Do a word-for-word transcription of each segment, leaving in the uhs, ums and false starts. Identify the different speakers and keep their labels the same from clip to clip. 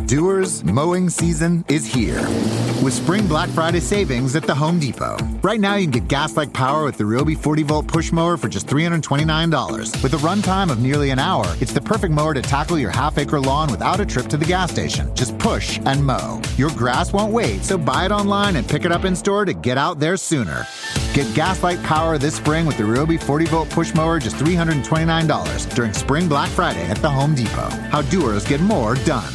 Speaker 1: Doers, mowing season is here. With Spring Black Friday savings at the Home Depot. Right now, you can get gas-like power with the Ryobi forty volt push mower for just three hundred twenty-nine dollars. With a runtime of nearly an hour, it's the perfect mower to tackle your half-acre lawn without a trip to the gas station. Just push and mow. Your grass won't wait, so buy it online and pick it up in-store to get out there sooner. Get gas-like power this spring with the Ryobi forty volt push mower just three hundred twenty-nine dollars during Spring Black Friday at the Home Depot. How doers get more done.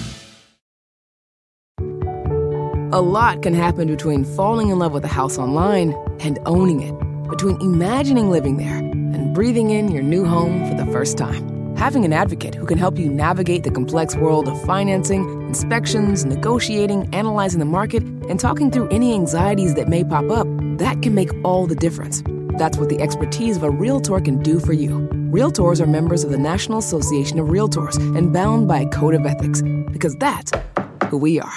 Speaker 2: A lot can happen between falling in love with a house online and owning it. Between imagining living there and breathing in your new home for the first time. Having an advocate who can help you navigate the complex world of financing, inspections, negotiating, analyzing the market, and talking through any anxieties that may pop up, that can make all the difference. That's what the expertise of a Realtor can do for you. Realtors are members of the National Association of Realtors and bound by a code of ethics, because that's who we are.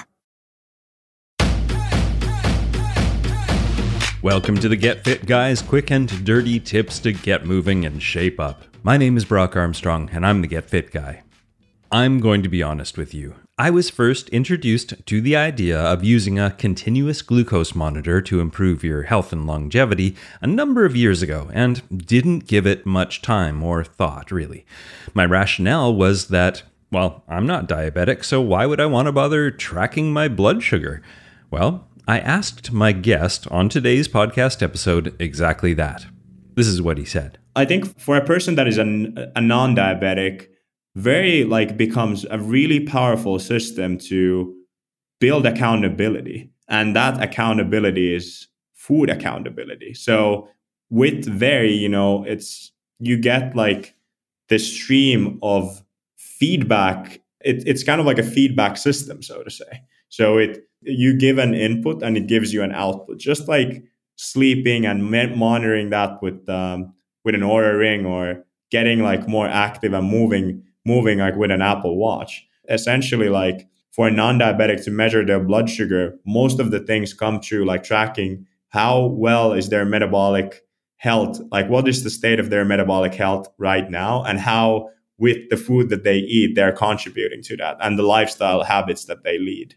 Speaker 3: Welcome to the Get Fit Guys, quick and dirty tips to get moving and shape up. My name is Brock Armstrong, and I'm the Get Fit Guy. I'm going to be honest with you. I was first introduced to the idea of using a continuous glucose monitor to improve your health and longevity a number of years ago, and didn't give it much time or thought, really. My rationale was that, well, I'm not diabetic, so why would I want to bother tracking my blood sugar? Well, I asked my guest on today's podcast episode exactly that. This is what he said.
Speaker 4: I think for a person that is a, a non-diabetic, very like becomes a really powerful system to build accountability. And that accountability is food accountability. So with Very, you know, it's you get like this stream of feedback. It, it's kind of like a feedback system, so to say. So it you give an input and it gives you an output, just like sleeping and monitoring that with um, with an Oura Ring, or getting like more active and moving moving like with an Apple Watch. Essentially, like for a non-diabetic to measure their blood sugar, most of the things come through like tracking how well is their metabolic health, like what is the state of their metabolic health right now, and how with the food that they eat, they're contributing to that, and the lifestyle habits that they lead.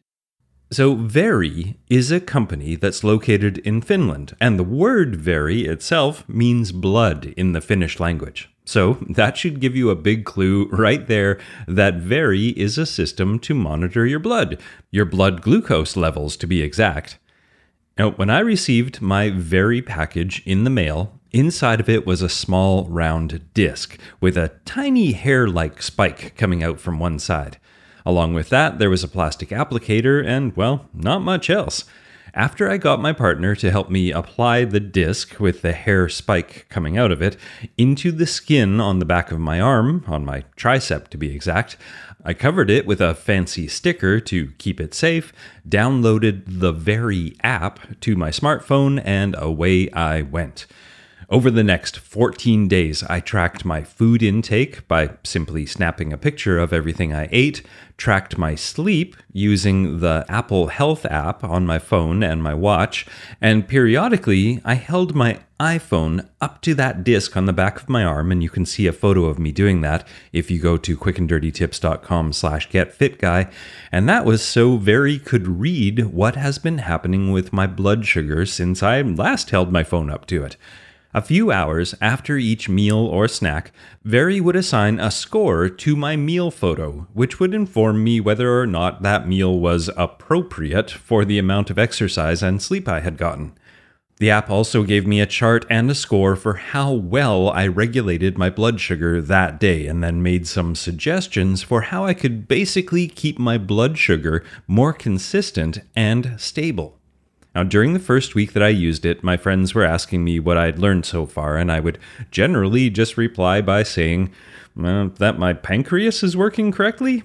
Speaker 3: So Very is a company that's located in Finland, and the word Very itself means blood in the Finnish language. So that should give you a big clue right there that Very is a system to monitor your blood, your blood glucose levels to be exact. Now, when I received my Very package in the mail, inside of it was a small round disc with a tiny hair-like spike coming out from one side. Along with that, there was a plastic applicator and, well, not much else. After I got my partner to help me apply the disc with the hair spike coming out of it into the skin on the back of my arm, on my tricep to be exact, I covered it with a fancy sticker to keep it safe, downloaded the Very app to my smartphone, and away I went. Over the next fourteen days, I tracked my food intake by simply snapping a picture of everything I ate, tracked my sleep using the Apple Health app on my phone and my watch, and periodically I held my iPhone up to that disc on the back of my arm, and you can see a photo of me doing that if you go to quickanddirtytips.com slash getfitguy, and that was so Very could read what has been happening with my blood sugar since I last held my phone up to it. A few hours after each meal or snack, Very would assign a score to my meal photo, which would inform me whether or not that meal was appropriate for the amount of exercise and sleep I had gotten. The app also gave me a chart and a score for how well I regulated my blood sugar that day, and then made some suggestions for how I could basically keep my blood sugar more consistent and stable. Now, during the first week that I used it, my friends were asking me what I'd learned so far, and I would generally just reply by saying uh, that my pancreas is working correctly.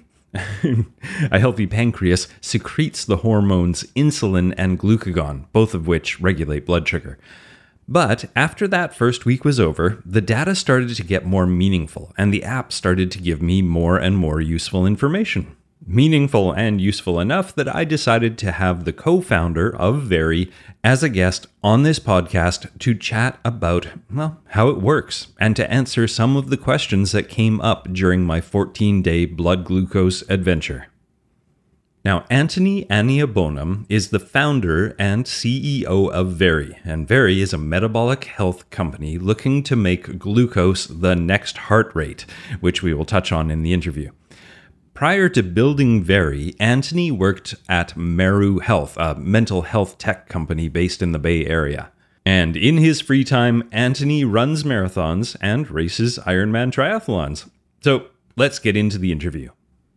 Speaker 3: A healthy pancreas secretes the hormones insulin and glucagon, both of which regulate blood sugar. But after that first week was over, the data started to get more meaningful, and the app started to give me more and more useful information. Meaningful and useful enough that I decided to have the co-founder of Very as a guest on this podcast to chat about, well, how it works, and to answer some of the questions that came up during my fourteen-day blood glucose adventure. Now, Anthony Aniabonum is the founder and C E O of Very, and Very is a metabolic health company looking to make glucose the next heart rate, which we will touch on in the interview. Prior to building Very, Anthony worked at Meru Health, a mental health tech company based in the Bay Area. And in his free time, Anthony runs marathons and races Ironman triathlons. So let's get into the interview.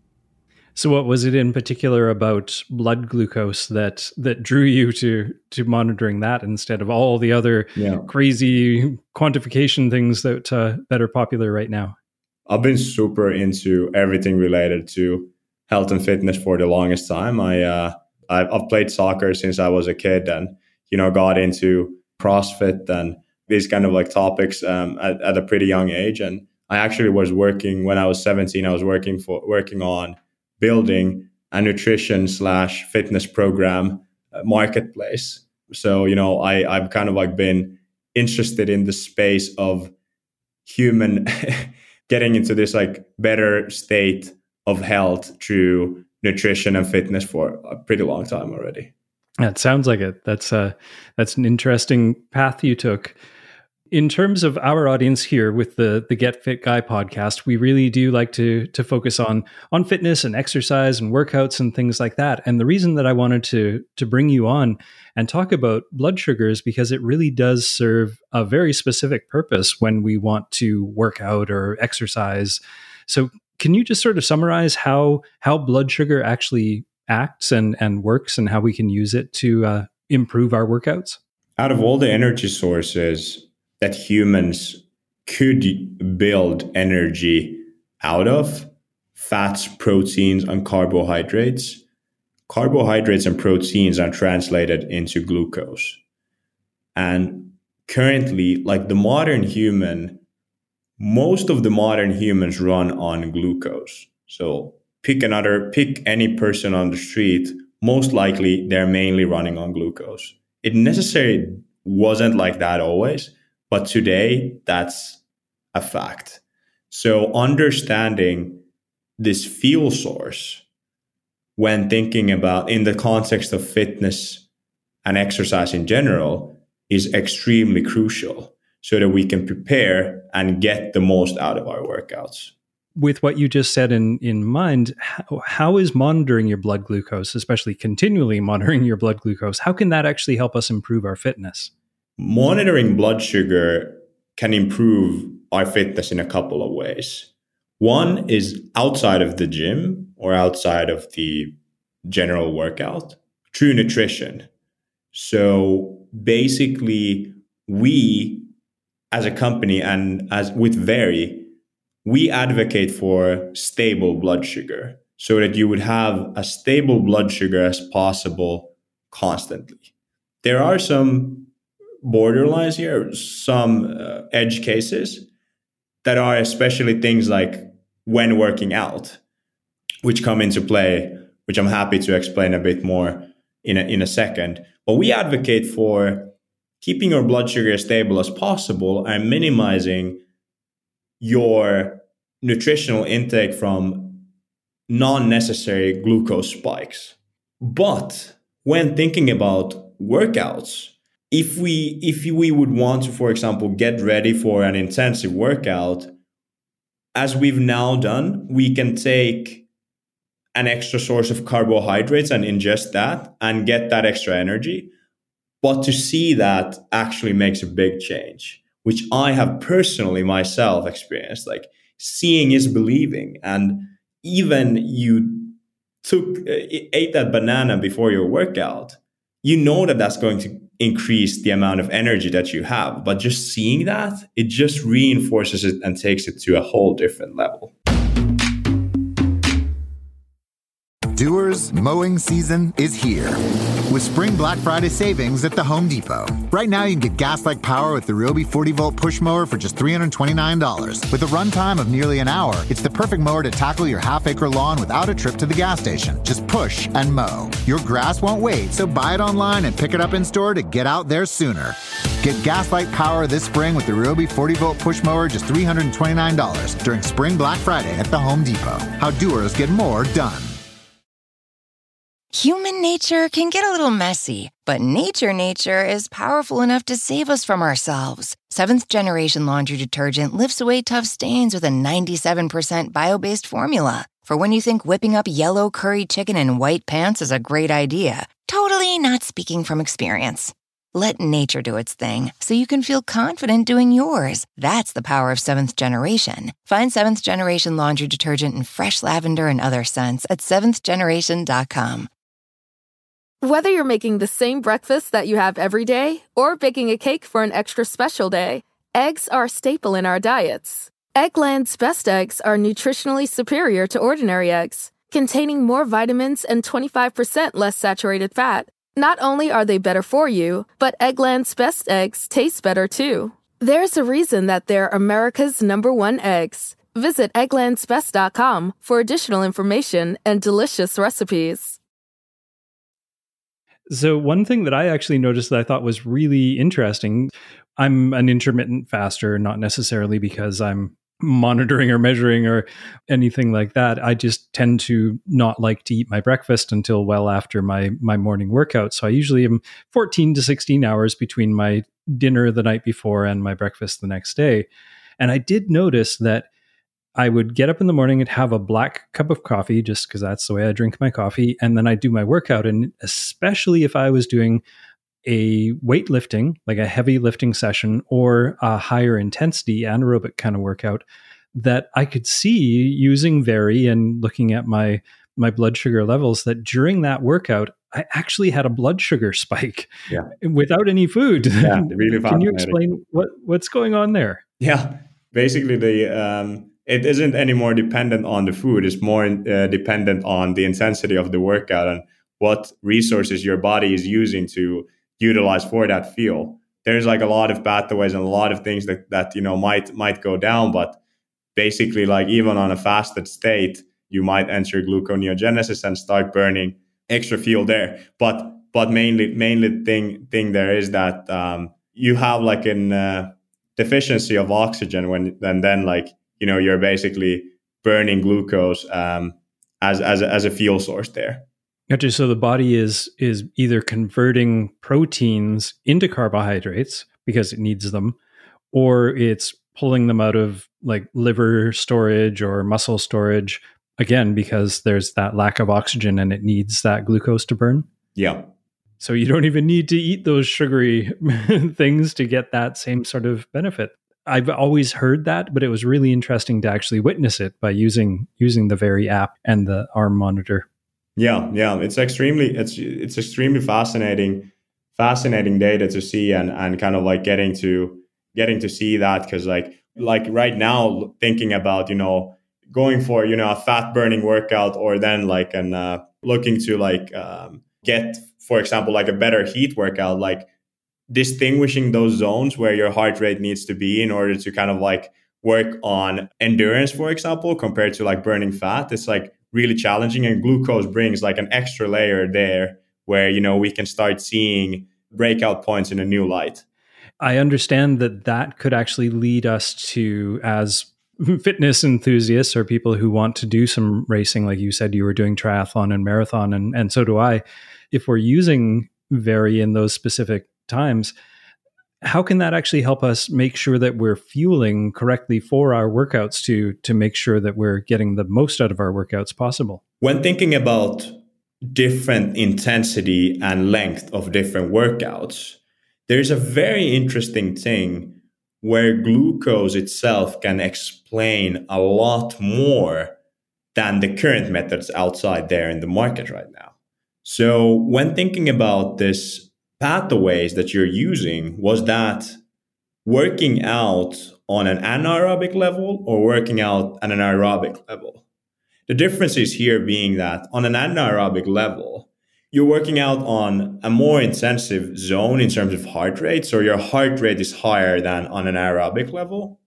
Speaker 5: So what was it in particular about blood glucose that that drew you to to monitoring that instead of all the other yeah. crazy quantification things that uh, that are popular right now?
Speaker 4: I've been super into everything related to health and fitness for the longest time. I uh, I've, I've played soccer since I was a kid, and you know got into CrossFit and these kind of like topics um, at, at a pretty young age. And I actually was working when I was seventeen. I was working for working on building a nutrition slash fitness program uh, marketplace. So, you know, I, I've kind of like been interested in the space of human getting into this like better state of health through nutrition and fitness for a pretty long time already.
Speaker 5: That sounds like it. That's uh, that's an interesting path you took. In terms of our audience here with the the Get Fit Guy podcast, we really do like to to focus on on fitness and exercise and workouts and things like that. And the reason that I wanted to to bring you on and talk about blood sugar is because it really does serve a very specific purpose when we want to work out or exercise. So can you just sort of summarize how how blood sugar actually acts and and works and how we can use it to uh, improve our workouts?
Speaker 4: Out of all the energy sources that humans could build energy out of, fats, proteins, and carbohydrates. Carbohydrates and proteins are translated into glucose. And currently, like the modern human, most of the modern humans run on glucose. So pick another, pick any person on the street, most likely they're mainly running on glucose. It necessarily wasn't like that always. But today, that's a fact. So understanding this fuel source when thinking about in the context of fitness and exercise in general is extremely crucial so that we can prepare and get the most out of our workouts.
Speaker 5: With what you just said in, in mind, how, how is monitoring your blood glucose, especially continually monitoring your blood glucose, how can that actually help us improve our fitness?
Speaker 4: Monitoring blood sugar can improve our fitness in a couple of ways. One is outside of the gym or outside of the general workout through nutrition. So basically, we as a company and as with Very, we advocate for stable blood sugar so that you would have as stable blood sugar as possible constantly. There are some borderlines here, some uh, edge cases that are especially things like when working out, which come into play, which I'm happy to explain a bit more in a, in a second. But we advocate for keeping your blood sugar as stable as possible and minimizing your nutritional intake from non-necessary glucose spikes. But when thinking about workouts, If we if we would want to, for example, get ready for an intensive workout, as we've now done, we can take an extra source of carbohydrates and ingest that and get that extra energy. But to see that actually makes a big change, which I have personally myself experienced. Like seeing is believing. And even you took uh, ate that banana before your workout, you know that that's going to increase the amount of energy that you have. But just seeing that, it just reinforces it and takes it to a whole different level.
Speaker 1: Doers, mowing season is here. With Spring Black Friday savings at the Home Depot. Right now, you can get gas-like power with the Ryobi forty volt push mower for just three hundred twenty-nine dollars. With a runtime of nearly an hour, it's the perfect mower to tackle your half-acre lawn without a trip to the gas station. Just push and mow. Your grass won't wait, so buy it online and pick it up in store to get out there sooner. Get gas-like power this spring with the Ryobi forty volt push mower just three hundred twenty-nine dollars during Spring Black Friday at the Home Depot. How doers get more done.
Speaker 6: Human nature can get a little messy, but nature nature is powerful enough to save us from ourselves. Seventh Generation Laundry Detergent lifts away tough stains with a ninety-seven percent bio-based formula. For when you think whipping up yellow curry chicken in white pants is a great idea. Totally not speaking from experience. Let nature do its thing so you can feel confident doing yours. That's the power of Seventh Generation. Find Seventh Generation Laundry Detergent in fresh lavender and other scents at seventh generation dot com.
Speaker 7: Whether you're making the same breakfast that you have every day or baking a cake for an extra special day, eggs are a staple in our diets. Eggland's Best Eggs are nutritionally superior to ordinary eggs, containing more vitamins and twenty-five percent less saturated fat. Not only are they better for you, but Eggland's Best Eggs taste better too. There's a reason that they're America's number one eggs. Visit egglands best dot com for additional information and delicious recipes.
Speaker 5: So one thing that I actually noticed that I thought was really interesting, I'm an intermittent faster, not necessarily because I'm monitoring or measuring or anything like that. I just tend to not like to eat my breakfast until well after my my morning workout. So I usually am fourteen to sixteen hours between my dinner the night before and my breakfast the next day. And I did notice that I would get up in the morning and have a black cup of coffee just because that's the way I drink my coffee. And then I do my workout. And especially if I was doing a weightlifting, like a heavy lifting session or a higher intensity anaerobic kind of workout, that I could see using Veri and looking at my my blood sugar levels, that during that workout, I actually had a blood sugar spike
Speaker 4: yeah.
Speaker 5: without any food.
Speaker 4: Yeah, really
Speaker 5: Can you explain what, what's going on there?
Speaker 4: Yeah, basically the um, it isn't anymore dependent on the food. It's more uh, dependent on the intensity of the workout and what resources your body is using to utilize for that fuel. There's like a lot of pathways and a lot of things that, that you know might might go down, but basically like even on a fasted state, you might enter gluconeogenesis and start burning extra fuel there. But but mainly mainly thing thing there is that um, you have like an uh, deficiency of oxygen when and then like you know you're basically burning glucose um, as as a, as a fuel source there.
Speaker 5: Gotcha. So the body is is either converting proteins into carbohydrates because it needs them, or it's pulling them out of like liver storage or muscle storage, again, because there's that lack of oxygen and it needs that glucose to burn.
Speaker 4: Yeah.
Speaker 5: So you don't even need to eat those sugary things to get that same sort of benefit. I've always heard that, but it was really interesting to actually witness it by using using the Veri app and the arm monitor.
Speaker 4: Yeah, yeah, it's extremely it's it's extremely fascinating, fascinating data to see and and kind of like getting to getting to see that because like like right now thinking about you know going for you know a fat burning workout or then like an uh, looking to like um, get for example like a better heat workout, like distinguishing those zones where your heart rate needs to be in order to kind of like work on endurance, for example, compared to like burning fat. It's like really challenging, and glucose brings like an extra layer there where you know we can start seeing breakout points in a new light.
Speaker 5: I understand that that could actually lead us to, as fitness enthusiasts or people who want to do some racing, like you said you were doing triathlon and marathon, and, and so do I, if we're using Veri in those specific times, how can that actually help us make sure that we're fueling correctly for our workouts to to make sure that we're getting the most out of our workouts possible?
Speaker 4: When thinking about different intensity and length of different workouts, there's a very interesting thing where glucose itself can explain a lot more than the current methods outside there in the market right now. So when thinking about this pathways that you're using, was that working out on an anaerobic level or working out at an aerobic level? The difference is here being that on an anaerobic level, you're working out on a more intensive zone in terms of heart rate. So your heart rate is higher than on an aerobic level.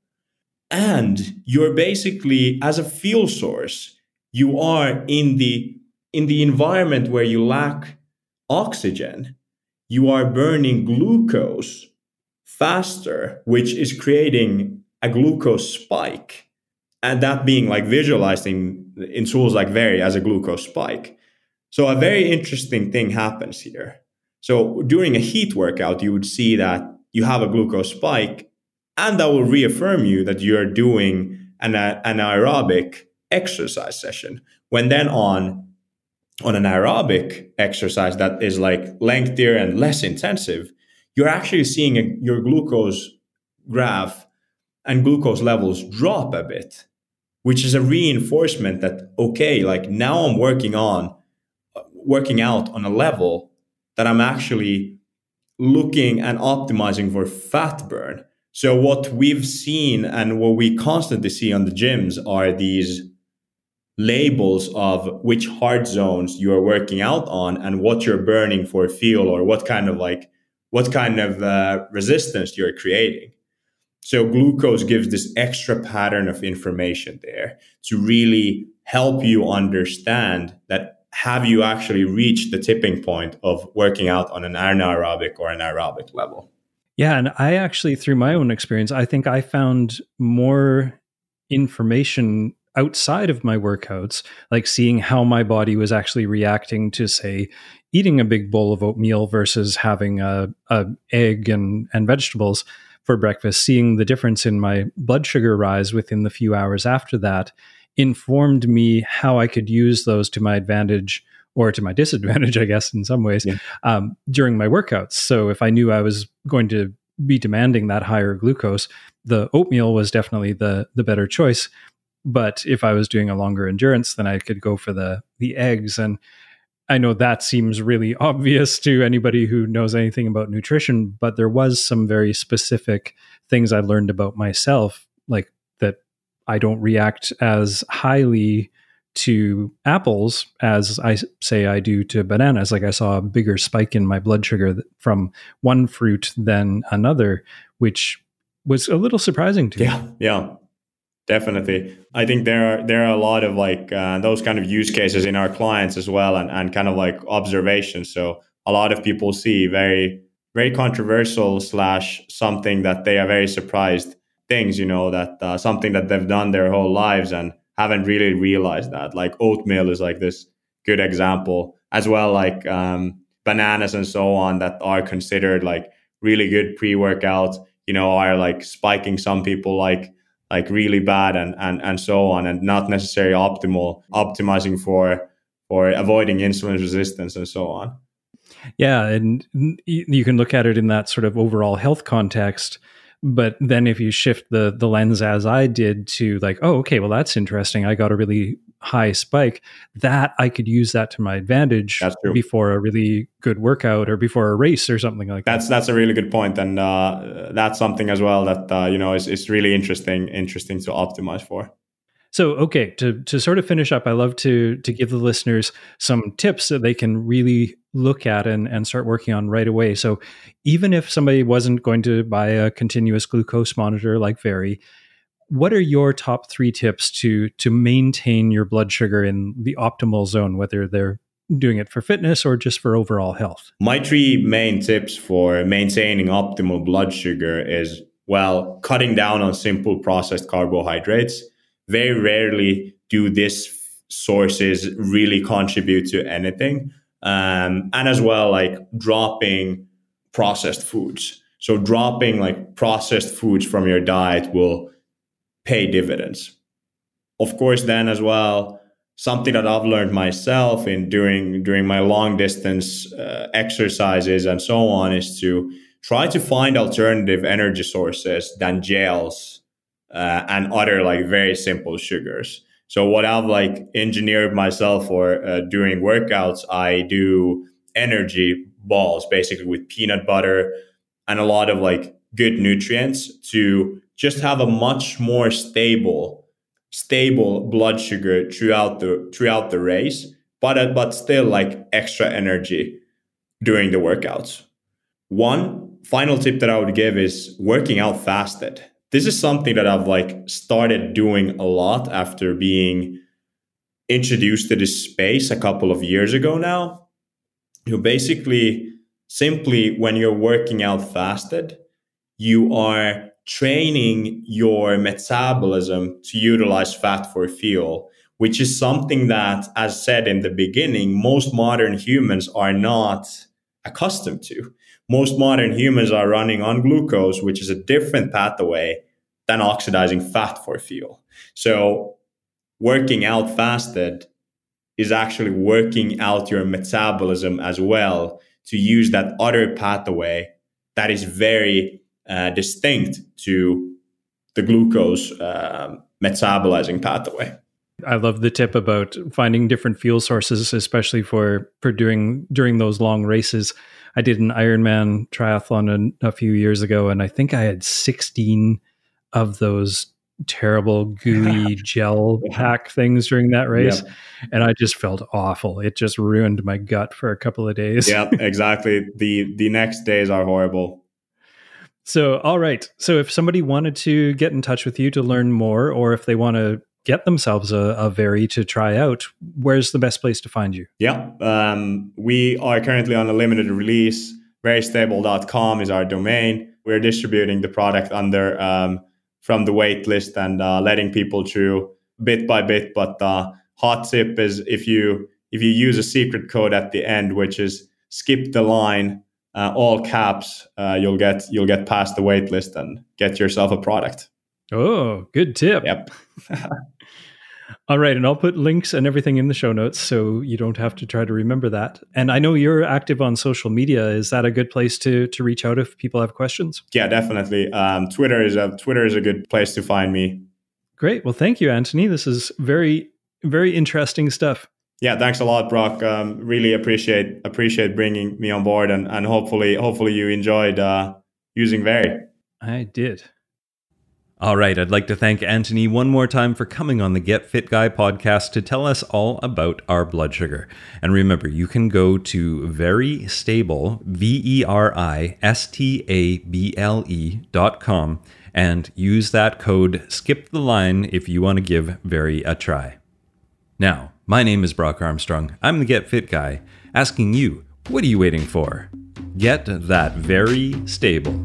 Speaker 4: And you're basically, as a fuel source, you are in the in the environment where you lack oxygen. You are burning glucose faster, which is creating a glucose spike. And that being like visualized in, in tools like Veri as a glucose spike. So a very interesting thing happens here. So during a heat workout, you would see that you have a glucose spike, and that will reaffirm you that you're doing an, an aerobic exercise session. When then on, on an aerobic exercise that is like lengthier and less intensive, you're actually seeing a, your glucose graph and glucose levels drop a bit, which is a reinforcement that, okay, like now I'm working on, working out on a level that I'm actually looking and optimizing for fat burn. So what we've seen and what we constantly see on the gyms are these labels of which heart zones you are working out on and what you're burning for fuel, or what kind of like, what kind of uh, resistance you're creating. So glucose gives this extra pattern of information there to really help you understand that have you actually reached the tipping point of working out on an anaerobic or an aerobic level.
Speaker 5: Yeah, and I actually, through my own experience, I think I found more information outside of my workouts, like seeing how my body was actually reacting to, say, eating a big bowl of oatmeal versus having a, a egg and, and vegetables for breakfast, seeing the difference in my blood sugar rise within the few hours after that informed me how I could use those to my advantage or to my disadvantage, I guess, in some ways, yeah. um, during my workouts. So if I knew I was going to be demanding that higher glucose, the oatmeal was definitely the the better choice. But if I was doing a longer endurance, then I could go for the the eggs. And I know that seems really obvious to anybody who knows anything about nutrition, but there was some very specific things I learned about myself, like that I don't react as highly to apples as I say I do to bananas. Like I saw a bigger spike in my blood sugar from one fruit than another, which was a little surprising to
Speaker 4: yeah,
Speaker 5: me.
Speaker 4: Yeah, definitely. I think there are there are a lot of like uh, those kind of use cases in our clients as well, and, and kind of like observations. So a lot of people see very, very controversial slash something that they are very surprised things, you know, that uh, something that they've done their whole lives and haven't really realized that. Like oatmeal is like this good example as well, like um, bananas and so on that are considered like really good pre-workout, you know, are like spiking some people like like really bad and and and so on, and not necessarily optimal, optimizing for for avoiding insulin resistance and so on.
Speaker 5: Yeah, and you can look at it in that sort of overall health context. But then if you shift the the lens as I did to like, oh, okay, well, that's interesting. I got a really high spike. That I could use that to my advantage before a really good workout or before a race or something like
Speaker 4: that's,
Speaker 5: that.
Speaker 4: That's a really good point. And uh, that's something as well that, uh, you know, is, is really interesting, interesting to optimize for.
Speaker 5: So, okay, to to sort of finish up, I love to to give the listeners some tips that they can really look at and, and start working on right away. So even if somebody wasn't going to buy a continuous glucose monitor like Very, what are your top three tips to to maintain your blood sugar in the optimal zone, whether they're doing it for fitness or just for overall health?
Speaker 4: My three main tips for maintaining optimal blood sugar is, well, cutting down on simple processed carbohydrates. Very rarely do these sources really contribute to anything. Um, and as well, like dropping processed foods. So dropping like processed foods from your diet will pay dividends. Of course, then as well, something that I've learned myself in during, during my long distance uh, exercises and so on is to try to find alternative energy sources than gels Uh, and other like very simple sugars. So what I've like engineered myself for uh, during workouts, I do energy balls basically with peanut butter and a lot of like good nutrients to just have a much more stable, stable blood sugar throughout the throughout the race, but uh, but still like extra energy during the workouts. One final tip that I would give is working out fasted. This is something that I've like started doing a lot after being introduced to this space a couple of years ago now. You basically simply when you're working out fasted, you are training your metabolism to utilize fat for fuel, which is something that, as said in the beginning, most modern humans are not accustomed to. Most modern humans are running on glucose, which is a different pathway than oxidizing fat for fuel. So working out fasted is actually working out your metabolism as well to use that other pathway that is very uh, distinct to the glucose uh, metabolizing pathway.
Speaker 5: I love the tip about finding different fuel sources, especially for, for doing during those long races. I did an Ironman triathlon a, a few years ago, and I think I had sixteen of those terrible gooey gel pack things during that race. Yep. And I just felt awful. It just ruined my gut for a couple of days.
Speaker 4: Yeah, exactly. The the next days are horrible.
Speaker 5: So, all right. So if somebody wanted to get in touch with you to learn more, or if they want to get themselves a, a Very to try out, where's the best place to find you?
Speaker 4: Yeah, um, we are currently on a limited release. very stable dot com is our domain. We're distributing the product under um, from the wait list and uh, letting people through bit by bit. But uh, hot tip is if you if you use a secret code at the end, which is skip the line, uh, all caps, uh, you'll get you'll get past the wait list and get yourself a product.
Speaker 5: Oh, good tip.
Speaker 4: Yep.
Speaker 5: All right. And I'll put links and everything in the show notes so you don't have to try to remember that. And I know you're active on social media. Is that a good place to to reach out if people have questions?
Speaker 4: Yeah, definitely. Um, Twitter is a Twitter is a good place to find me.
Speaker 5: Great. Well, thank you, Anthony. This is very, very interesting stuff.
Speaker 4: Yeah, thanks a lot, Brock. Um, really appreciate appreciate bringing me on board, and, and hopefully hopefully you enjoyed uh, using Very.
Speaker 5: I did.
Speaker 3: All right, I'd like to thank Anthony one more time for coming on the Get Fit Guy podcast to tell us all about our blood sugar. And remember, you can go to Very Stable, V E R I S T A B L E dot com and use that code Skip the Line if you want to give Very a try. Now, my name is Brock Armstrong. I'm the Get Fit Guy, asking you, what are you waiting for? Get that Very Stable.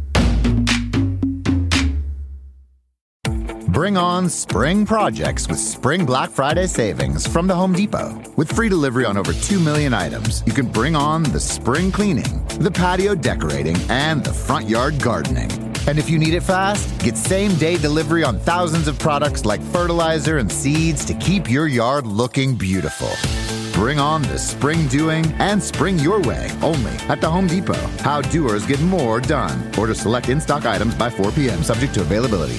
Speaker 1: Bring on spring projects with Spring Black Friday savings from the Home Depot. With free delivery on over two million items, you can bring on the spring cleaning, the patio decorating, and the front yard gardening. And if you need it fast, get same-day delivery on thousands of products like fertilizer and seeds to keep your yard looking beautiful. Bring on the spring doing and spring your way only at the Home Depot. How doers get more done. Order select in-stock items by four p.m. subject to availability.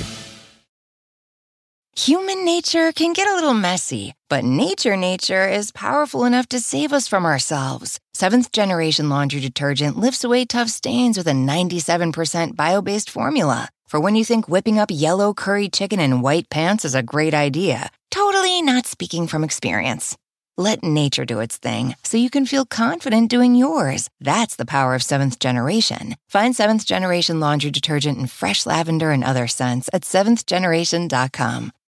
Speaker 6: Human nature can get a little messy, but nature nature is powerful enough to save us from ourselves. Seventh Generation Laundry Detergent lifts away tough stains with a ninety-seven percent bio-based formula. For when you think whipping up yellow curry chicken in white pants is a great idea. Totally not speaking from experience. Let nature do its thing so you can feel confident doing yours. That's the power of Seventh Generation. Find Seventh Generation Laundry Detergent in fresh lavender and other scents at seventh generation dot com.